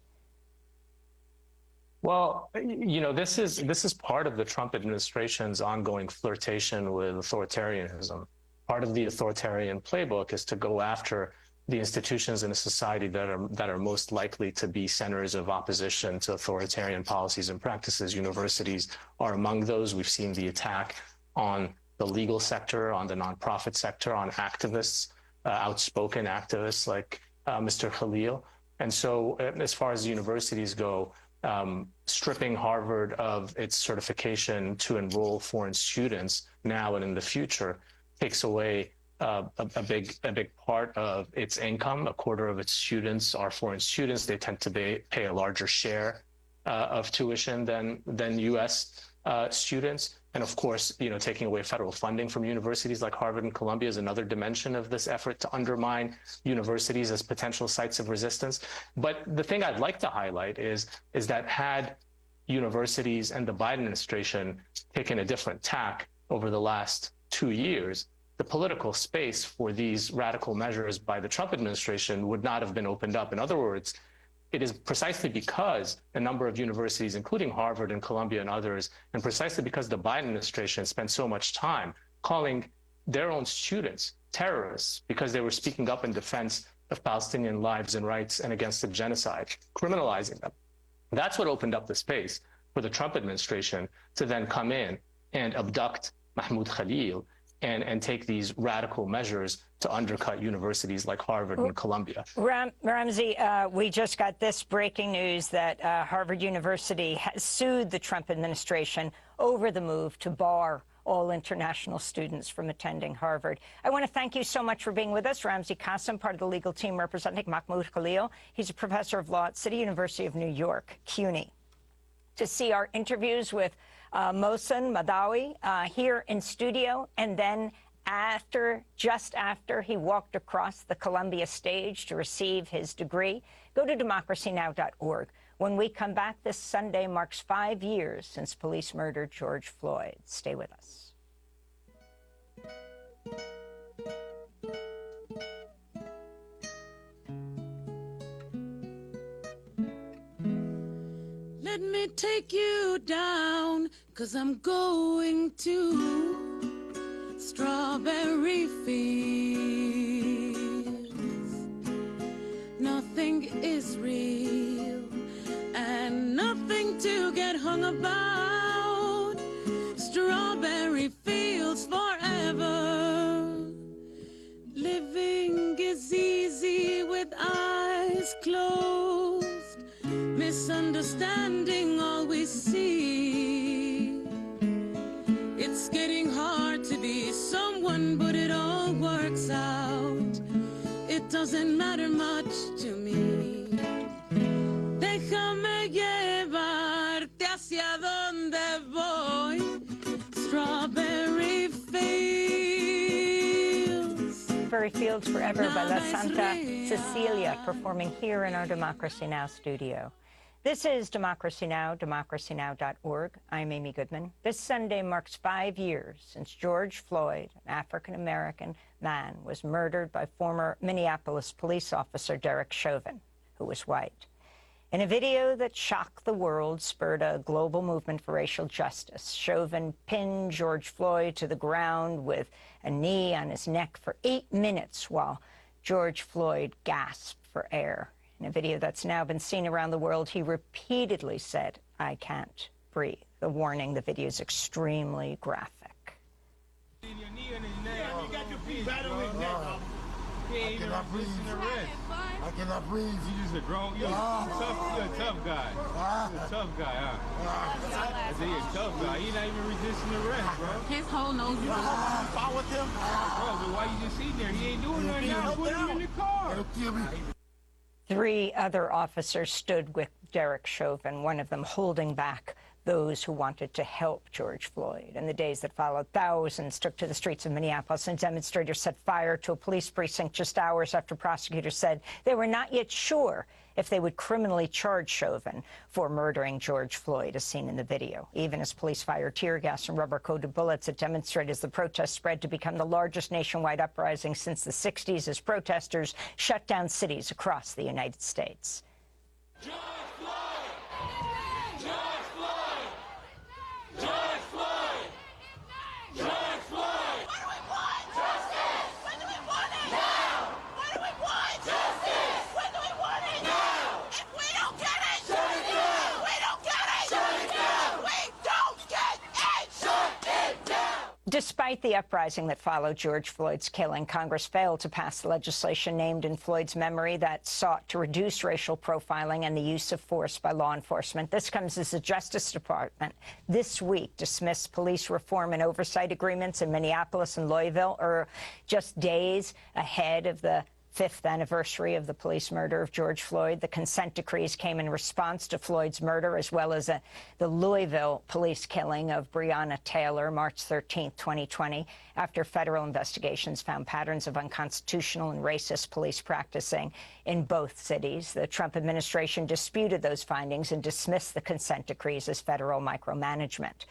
Well, you know, this is part of the Trump administration's ongoing flirtation with authoritarianism. Part of the authoritarian playbook is to go after the institutions in a society that are most likely to be centers of opposition to authoritarian policies and practices. Universities are among those. We've seen the attack on the legal sector, on the nonprofit sector, on activists, outspoken activists like Mr. Khalil. And so as far as universities go, stripping Harvard of its certification to enroll foreign students now and in the future takes away a big part of its income. A quarter of its students are foreign students. They tend to pay a larger share of tuition than U.S. Students. And of course, you know, taking away federal funding from universities like Harvard and Columbia is another dimension of this effort to undermine universities as potential sites of resistance. But the thing I'd like to highlight is that had universities and the Biden administration taken a different tack over the last 2 years, the political space for these radical measures by the Trump administration would not have been opened up. In other words, it is precisely because a number of universities, including Harvard and Columbia and others, and precisely because the Biden administration spent so much time calling their own students terrorists because they were speaking up in defense of Palestinian lives and rights and against the genocide, criminalizing them. That's what opened up the space for the Trump administration to then come in and abduct Mahmoud Khalil and take these radical measures to undercut universities like Harvard and Columbia. Ramsey, we just got this breaking news that Harvard University has sued the Trump administration over the move to bar all international students from attending Harvard. I want to thank you so much for being with us. Ramsey Qasim, part of the legal team representing Mahmoud Khalil. He's a professor of law at City University of New York, CUNY. To see our interviews with Mohsen Madawi here in studio, and then just after he walked across the Columbia stage to receive his degree, go to democracynow.org. When we come back, this Sunday marks 5 years since police murdered George Floyd. Stay with us. Let me take you down, 'cause I'm going to strawberry fields. Nothing is real and nothing to get hung about. Strawberry fields forever. Living is easy with eyes closed. Misunderstanding all we see. It's getting hard to be someone, but it all works out. It doesn't matter much to me. Déjame llevarte hacia donde voy. Strawberry fields. Strawberry Fields Forever by La Santa Cecilia, performing here in our Democracy Now! Studio. This is Democracy Now!, democracynow.org. I'm Amy Goodman. This Sunday marks 5 years since George Floyd, an African-American man, was murdered by former Minneapolis police officer Derek Chauvin, who was white. In a video that shocked the world, spurred a global movement for racial justice, Chauvin pinned George Floyd to the ground with a knee on his neck for 8 minutes while George Floyd gasped for air. In a video that's now been seen around the world, he repeatedly said, "I can't breathe." The warning, the video is extremely graphic. You got your feet right on his neck. I cannot breathe. I cannot breathe. You just a grown. You're a tough guy. You're a tough guy, huh? I say you're a tough guy. You're not even resisting arrest, bro. His whole nose is fight with him. Bro, but why you just sitting there? He ain't doing nothing now. Put him in the car. It'll kill me. 3 other officers stood with Derek Chauvin, one of them holding back those who wanted to help George Floyd. In the days that followed, thousands took to the streets of Minneapolis, and demonstrators set fire to a police precinct just hours after prosecutors said they were not yet sure if they would criminally charge Chauvin for murdering George Floyd, as seen in the video. Even as police fired tear gas and rubber-coated bullets at demonstrators, the protest spread to become the largest nationwide uprising since the 60s as protesters shut down cities across the United States. George Floyd! George Floyd! George Floyd! George Floyd! What do we want? Justice! When do we want it? Now! What do we want? Justice! When do we want it? Now! If we don't get it, shut it down! If we don't get it, shut it down! We don't get it! Shut it down! Despite the uprising that followed George Floyd's killing, Congress failed to pass legislation named in Floyd's memory that sought to reduce racial profiling and the use of force by law enforcement. This comes as the Justice Department this week dismissed police reform and oversight agreements in Minneapolis and Louisville, or just days ahead of the 5th anniversary of the police murder of George Floyd. The consent decrees came in response to Floyd's murder, as well as the Louisville police killing of Breonna Taylor, March 13, 2020, after federal investigations found patterns of unconstitutional and racist police practicing in both cities. The Trump administration disputed those findings and dismissed the consent decrees as federal micromanagement.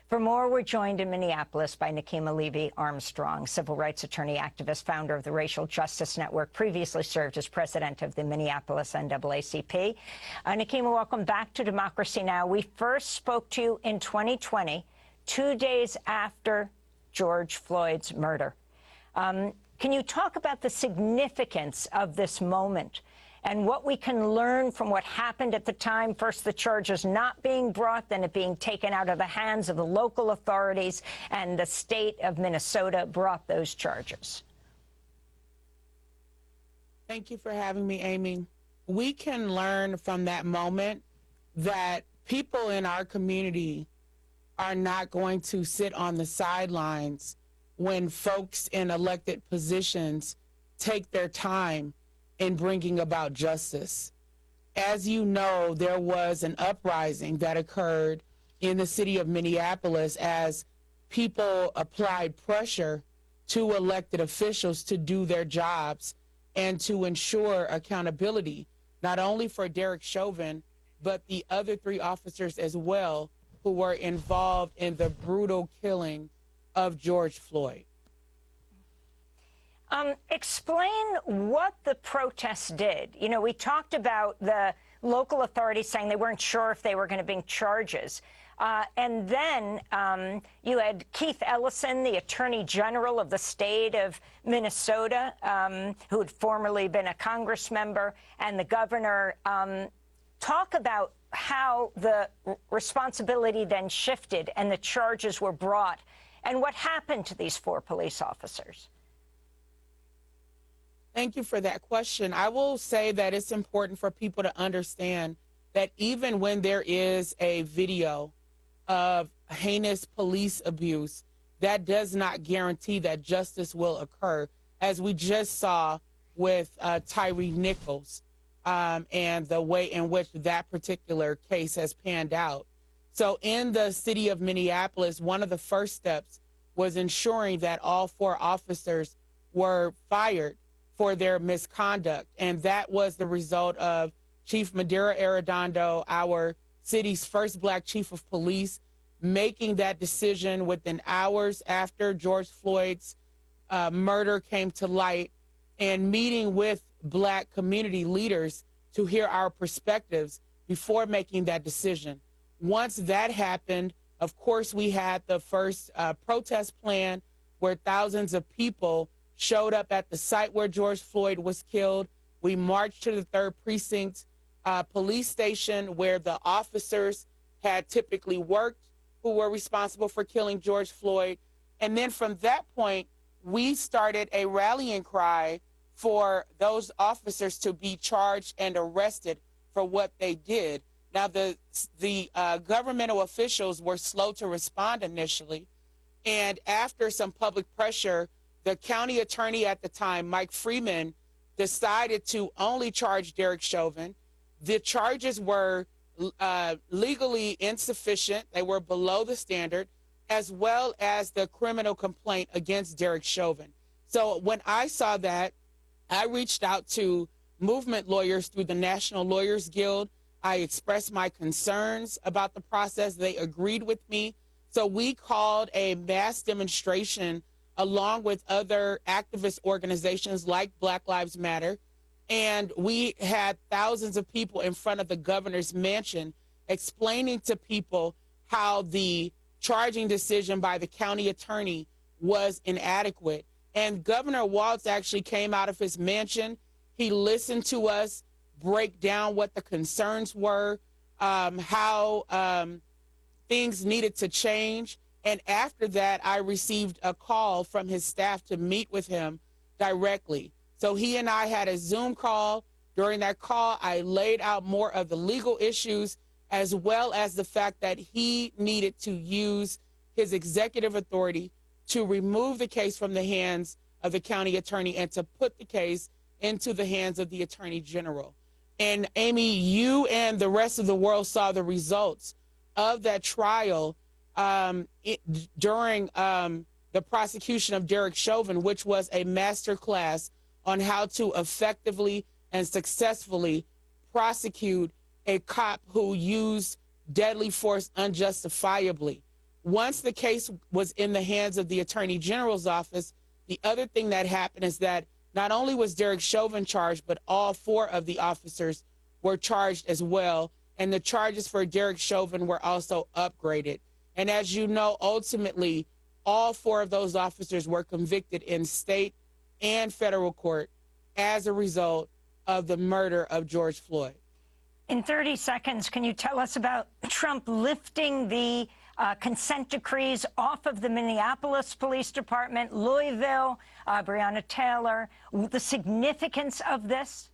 For more, we're joined in Minneapolis by Nekima Levy-Armstrong, civil rights attorney, activist, founder of the Racial Justice Network, previously served as president of the Minneapolis NAACP. Nekima, welcome back to Democracy Now! We first spoke to you in 2020, 2 days after George Floyd's murder. Can you talk about the significance of this moment and what we can learn from what happened at the time? First, the charges not being brought, then it being taken out of the hands of the local authorities, and the state of Minnesota brought those charges. Thank you for having me, Amy. We can learn from that moment that people in our community are not going to sit on the sidelines when folks in elected positions take their time in bringing about justice. As you know, there was an uprising that occurred in the city of Minneapolis as people applied pressure to elected officials to do their jobs and to ensure accountability, not only for Derek Chauvin, but the other 3 officers as well who were involved in the brutal killing of George Floyd. Explain what the protests did. You know, we talked about the local authorities saying they weren't sure if they were going to bring charges. And then you had Keith Ellison, the Attorney General of the state of Minnesota, who had formerly been a Congress member, and the governor talk about how the responsibility then shifted and the charges were brought and what happened to these 4 police officers. Thank you for that question. I will say that it's important for people to understand that even when there is a video of heinous police abuse, that does not guarantee that justice will occur, as we just saw with Tyre Nichols and the way in which that particular case has panned out. So in the city of Minneapolis, one of the first steps was ensuring that all 4 officers were fired for their misconduct. And that was the result of Chief Madera Arredondo, our city's first Black chief of police, making that decision within hours after George Floyd's murder came to light, and meeting with Black community leaders to hear our perspectives before making that decision. Once that happened, of course, we had the first protest plan where thousands of people showed up at the site where George Floyd was killed. We marched to the 3rd Precinct police station where the officers had typically worked who were responsible for killing George Floyd. And then from that point, we started a rallying cry for those officers to be charged and arrested for what they did. Now, the governmental officials were slow to respond initially. And after some public pressure, the county attorney at the time, Mike Freeman, decided to only charge Derek Chauvin. The charges were legally insufficient. They were below the standard, as well as the criminal complaint against Derek Chauvin. So when I saw that, I reached out to movement lawyers through the National Lawyers Guild. I expressed my concerns about the process. They agreed with me. So we called a mass demonstration along with other activist organizations like Black Lives Matter. And we had thousands of people in front of the governor's mansion explaining to people how the charging decision by the county attorney was inadequate. And Governor Walz actually came out of his mansion. He listened to us break down what the concerns were, how things needed to change. And after that, I received a call from his staff to meet with him directly. So he and I had a Zoom call. During that call, I laid out more of the legal issues, as well as the fact that he needed to use his executive authority to remove the case from the hands of the county attorney and to put the case into the hands of the attorney general. And Amy, you and the rest of the world saw the results of that trial during the prosecution of Derek Chauvin, which was a masterclass on how to effectively and successfully prosecute a cop who used deadly force unjustifiably. Once the case was in the hands of the Attorney General's office, the other thing that happened is that not only was Derek Chauvin charged, but all 4 of the officers were charged as well. And the charges for Derek Chauvin were also upgraded. And as you know, ultimately, all 4 of those officers were convicted in state and federal court as a result of the murder of George Floyd. In 30 seconds, can you tell us about Trump lifting the consent decrees off of the Minneapolis Police Department, Louisville, Breonna Taylor, the significance of this?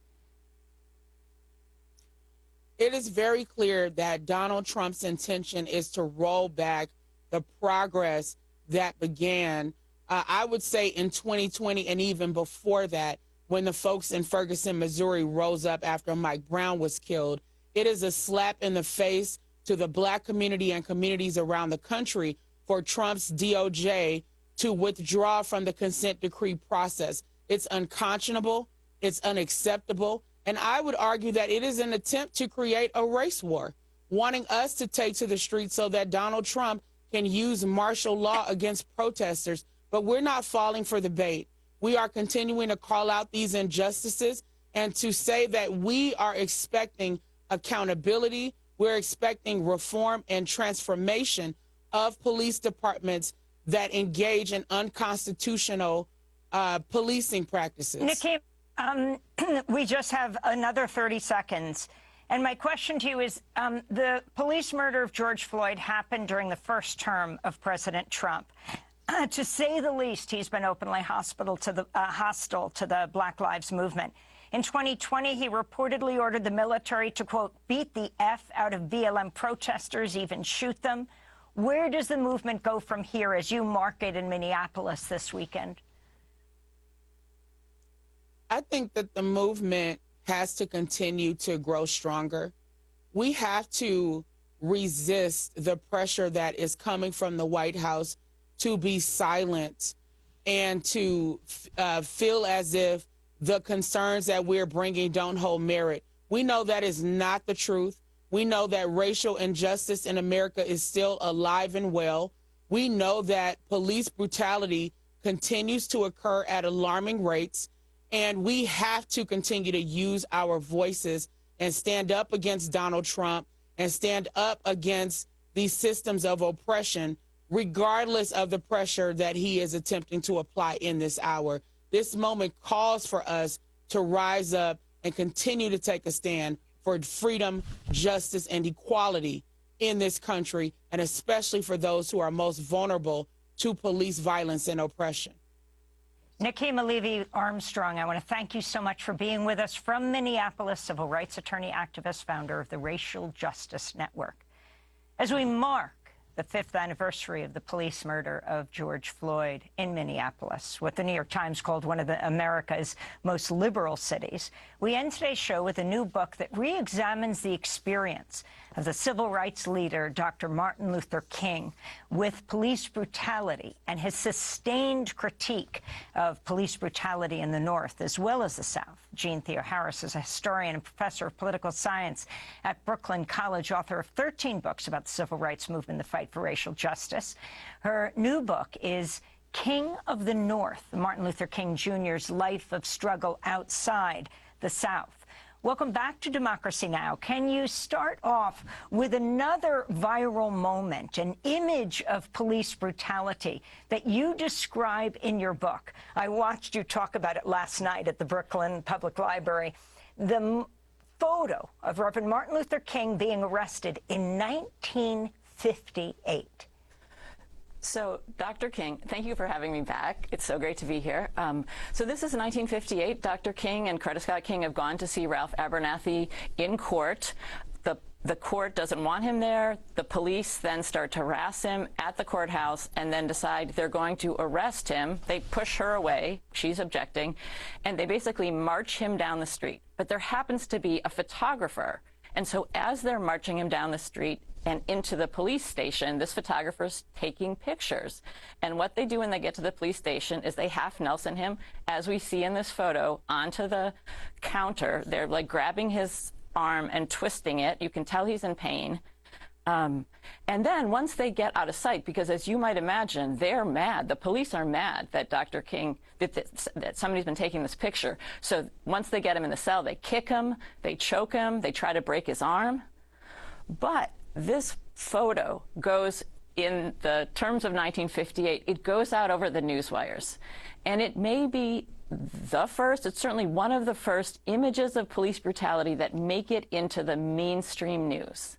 It is very clear that Donald Trump's intention is to roll back the progress that began, I would say, in 2020 and even before that, when the folks in Ferguson, Missouri rose up after Mike Brown was killed. It is a slap in the face to the Black community and communities around the country for Trump's DOJ to withdraw from the consent decree process. It's unconscionable, it's unacceptable, and I would argue that it is an attempt to create a race war, wanting us to take to the streets so that Donald Trump can use martial law against protesters. But we're not falling for the bait. We are continuing to call out these injustices and to say that we are expecting accountability. We're expecting reform and transformation of police departments that engage in unconstitutional policing practices. Nikki, we just have another 30 seconds. And my question to you is, the police murder of George Floyd happened during the first term of President Trump. To say the least, he's been openly hostile to the Black Lives Movement. In 2020, he reportedly ordered the military to, quote, beat the F out of BLM protesters, even shoot them. Where does the movement go from here as you mark it in Minneapolis this weekend? I think that the movement has to continue to grow stronger. We have to resist the pressure that is coming from the White House to be silent and to feel as if the concerns that we're bringing don't hold merit. We know that is not the truth. We know that racial injustice in America is still alive and well. We know that police brutality continues to occur at alarming rates, and we have to continue to use our voices and stand up against Donald Trump and stand up against these systems of oppression, regardless of the pressure that he is attempting to apply in this hour. This moment calls for us to rise up and continue to take a stand for freedom, justice, and equality in this country, and especially for those who are most vulnerable to police violence and oppression. Nikema Levy-Armstrong, I want to thank you so much for being with us from Minneapolis, civil rights attorney, activist, founder of the Racial Justice Network. As we mark the 5th anniversary of the police murder of George Floyd in Minneapolis, what the New York Times called one of America's most liberal cities, we end today's show with a new book that re-examines the experience of the civil rights leader, Dr. Martin Luther King, with police brutality and his sustained critique of police brutality in the North as well as the South. Jean Theoharis is a historian and professor of political science at Brooklyn College, author of 13 books about the civil rights movement, the fight for racial justice. Her new book is King of the North, Martin Luther King Jr.'s life of struggle outside the South. Welcome back to Democracy Now! Can you start off with another viral moment, an image of police brutality that you describe in your book? I watched you talk about it last night at the Brooklyn Public Library. The photo of Reverend Martin Luther King being arrested in 1958. So, Dr. King, thank you for having me back. It's so great to be here. So this is 1958. Dr. King and Coretta Scott King have gone to see Ralph Abernathy in court. The court doesn't want him there. The police then start to harass him at the courthouse and then decide they're going to arrest him. They push her away. She's objecting. And they basically march him down the street. But there happens to be a photographer. And so as they're marching him down the street and into the police station, this photographer's taking pictures. And what they do when they get to the police station is they half Nelson him, as we see in this photo, onto the counter. They're like grabbing his arm and twisting it. You can tell he's in pain. And then once they get out of sight, because as you might imagine, they're mad. The police are mad that Dr. King, that somebody's been taking this picture. So once they get him in the cell, they kick him, they choke him, they try to break his arm. But this photo goes, in the terms of 1958, it goes out over the newswires. And it may be the first, it's certainly one of the first images of police brutality that make it into the mainstream news.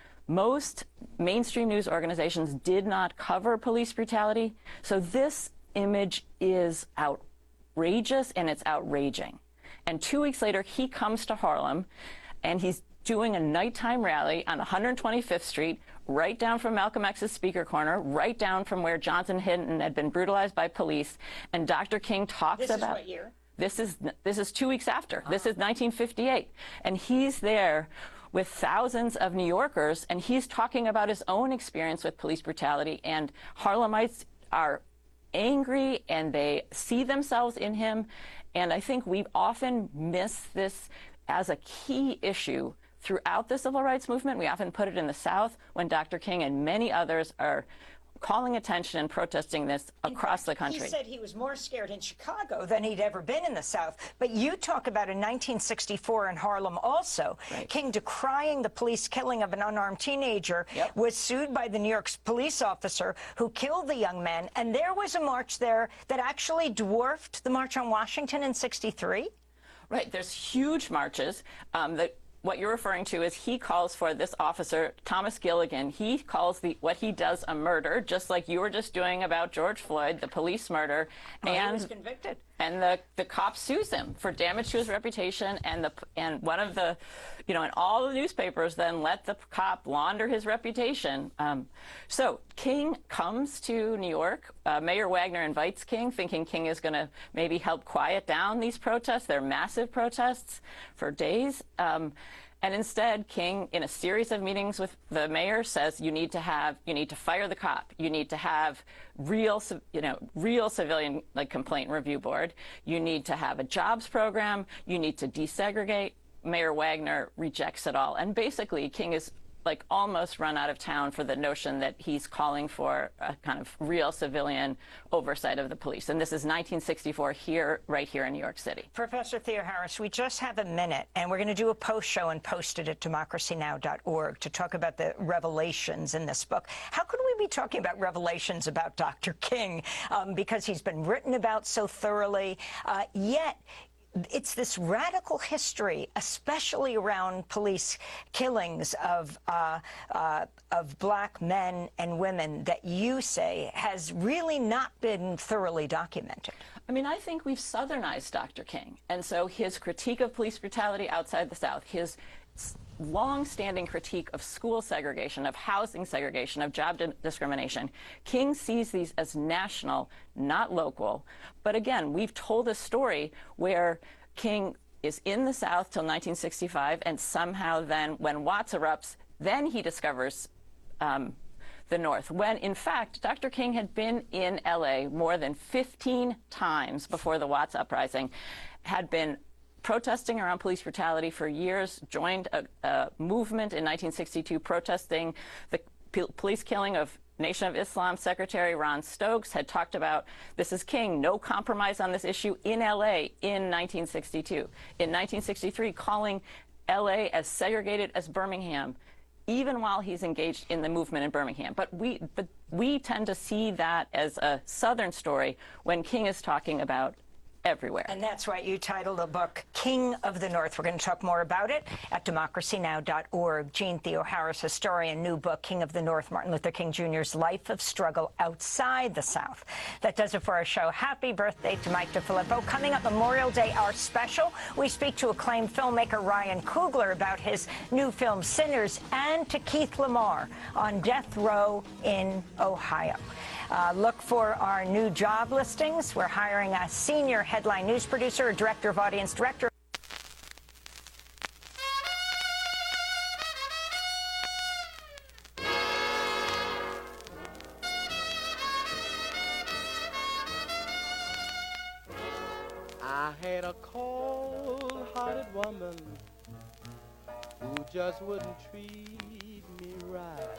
Most mainstream news organizations did not cover police brutality, so this image is outrageous and it's outraging. And 2 weeks later, he comes to Harlem, and he's doing a nighttime rally on 125th Street, right down from Malcolm X's speaker corner, right down from where Johnson Hinton had been brutalized by police. And Dr. King talks about... This is what year? This is 2 weeks after. This is 1958. And he's there with thousands of New Yorkers, and he's talking about his own experience with police brutality. And Harlemites are angry, and they see themselves in him. And I think we often miss this as a key issue throughout the civil rights movement. We often put it in the South when Dr. King and many others are calling attention and protesting this across the country. He said he was more scared in Chicago than he'd ever been in the South. But you talk about in 1964 in Harlem also, right. King decrying the police killing of an unarmed teenager, was sued by the New York police officer who killed the young man. And there was a march there that actually dwarfed the March on Washington in '63. Right. There's huge marches that... What you're referring to is he calls for this officer, Thomas Gilligan. He calls what he does a murder, just like you were just doing about George Floyd, the police murder. Well, and he was convicted. And the cop sues him for damage to his reputation, and one of the, and all the newspapers then let the cop launder his reputation. So King comes to New York. Mayor Wagner invites King, thinking King is going to maybe help quiet down these protests. They're massive protests for days. And instead, King, in a series of meetings with the mayor, says you need to fire the cop. You need to have real civilian complaint review board. You need to have a jobs program. You need to desegregate. Mayor Wagner rejects it all. And basically, King is almost run out of town for the notion that he's calling for a kind of real civilian oversight of the police. And this is 1964 right here in New York City. Professor Theoharis, we just have a minute, and we're going to do a post show and post it at democracynow.org to talk about the revelations in this book. How could we be talking about revelations about Dr. King? Because he's been written about so thoroughly, yet it's this radical history, especially around police killings of black men and women, that you say has really not been thoroughly documented. I mean, I think we've Southernized Dr. King. And so his critique of police brutality outside the South, his long-standing critique of school segregation, of housing segregation, of job discrimination. King sees these as national, not local. But again, we've told a story where King is in the South till 1965, and somehow then, when Watts erupts, then he discovers the North, when, in fact, Dr. King had been in L.A. more than 15 times before the Watts uprising, had been protesting around police brutality for years, joined a movement in 1962 protesting the police killing of Nation of Islam Secretary Ron Stokes, had talked about, this is King, no compromise on this issue in L.A. in 1962. In 1963, calling L.A. as segregated as Birmingham, even while he's engaged in the movement in Birmingham. But we tend to see that as a Southern story when King is talking about everywhere. And that's why you titled the book King of the North. We're going to talk more about it at democracynow.org. Jean Theoharis, historian, new book, King of the North, Martin Luther King Jr.'s Life of Struggle Outside the South. That does it for our show. Happy birthday to Mike DeFilippo. Coming up Memorial Day, our special, we speak to acclaimed filmmaker Ryan Coogler about his new film Sinners, and to Keith Lamar on death row in Ohio. Look for our new job listings. We're hiring a senior headline news producer, a director of audience director. I had a cold-hearted woman who just wouldn't treat me right. right.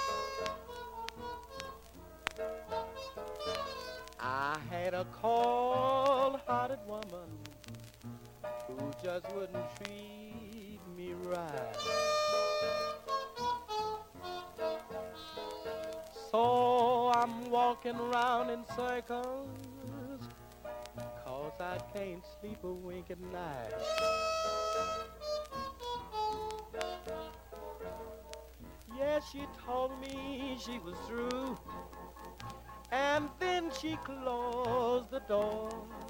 I had a cold-hearted woman who just wouldn't treat me right. So I'm walking around in circles, 'cause I can't sleep a wink at night. Yes, she told me she was through, and then she closed the door.